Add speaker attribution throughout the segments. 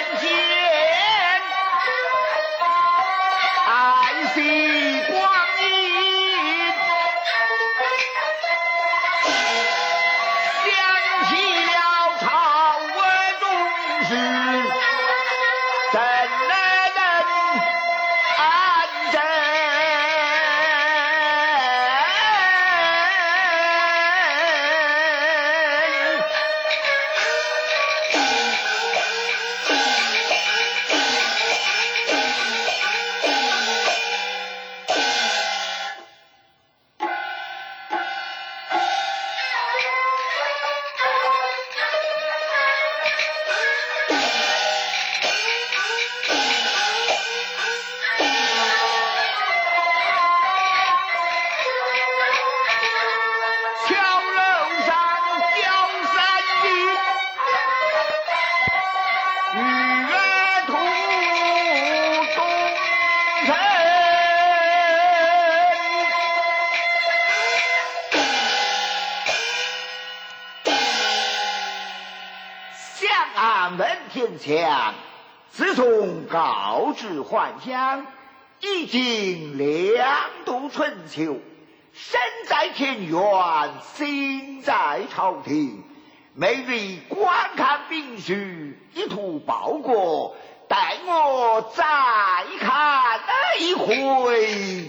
Speaker 1: 天强，自从告知还乡，已经2度春秋，身在田园，心在朝廷。每日观看兵书，一图报国，待我再看一回。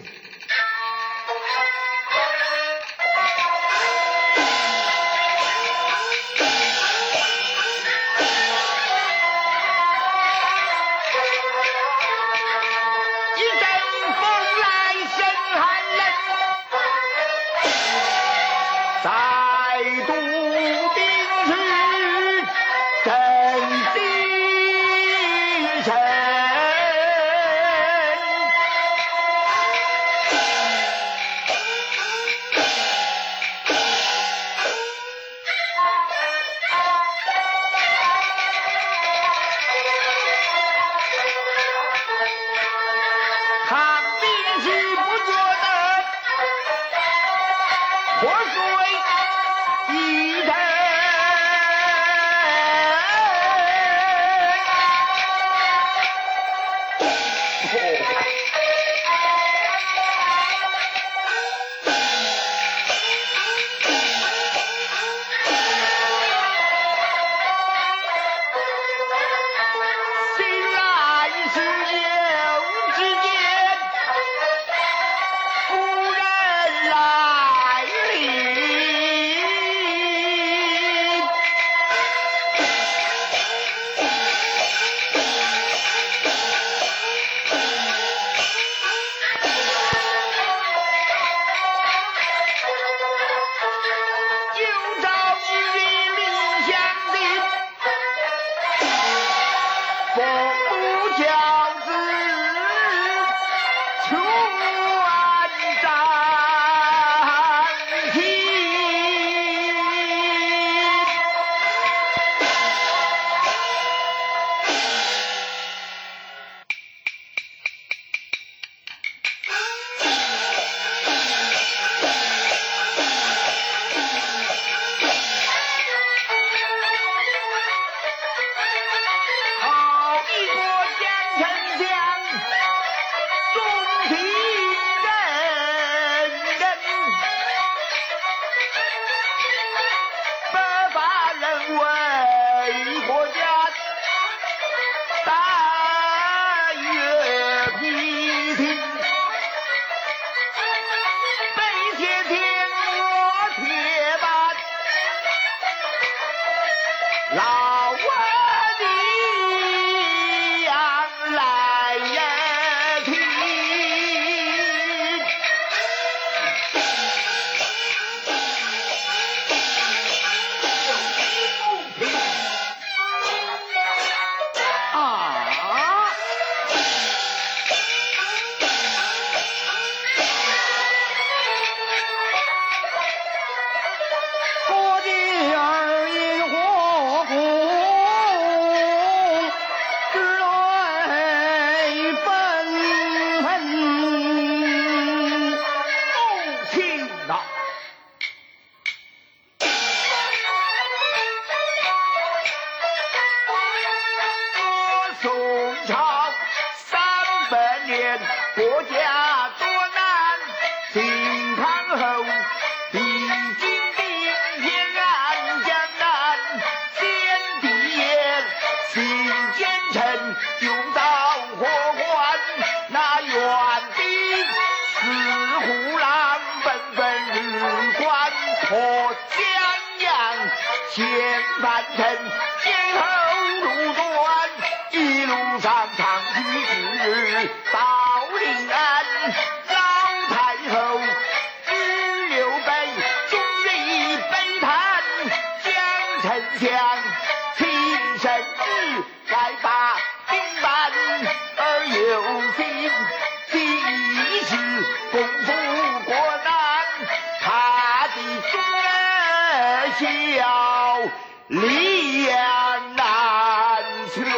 Speaker 1: 前国家多难，靖康后历经兵天安江南，先帝爷行奸臣，用刀火换，那援兵四虎狼纷纷日关，破江阳千万城，先后路转，一路上长驱直到临安，老太后知刘备终于悲叹，将丞相亲身旨该把兵办，而有心第一是功夫过难，他的忠孝两难全。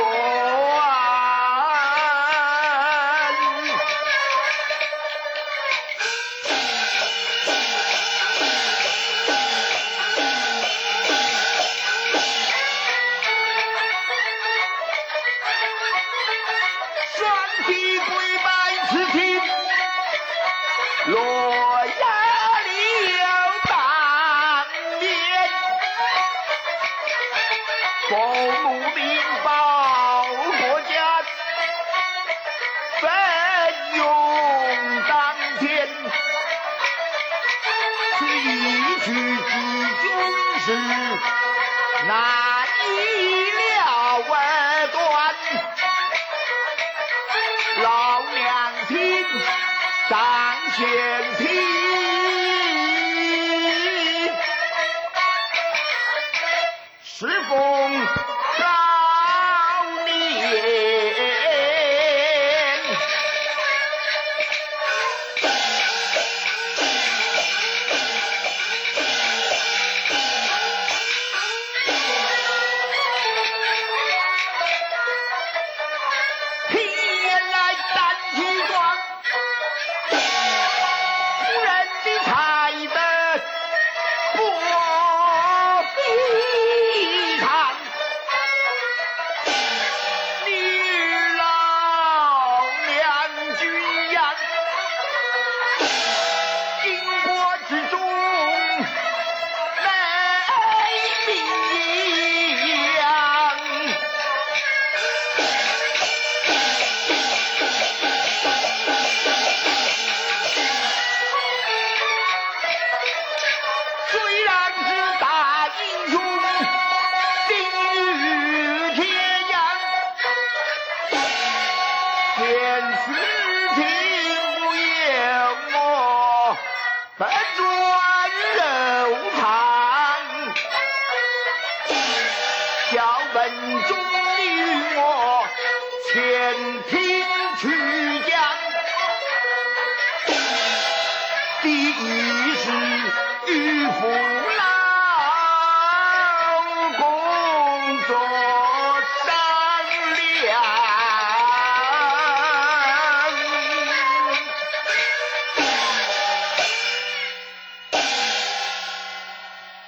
Speaker 1: 双膝跪拜此情，洛阳刘当年，奉母命保国家，奋勇当前，此一举之军事，难以了断。老娘亲张献平，侍奉高年，天来胆气壮，夫人的才德不比常，女老娘君样，巾帼之中美名扬。虽然是大英雄，定于天阳，见此情不由我本转肉肠，小本终于我前庭去将，第一是御夫郎。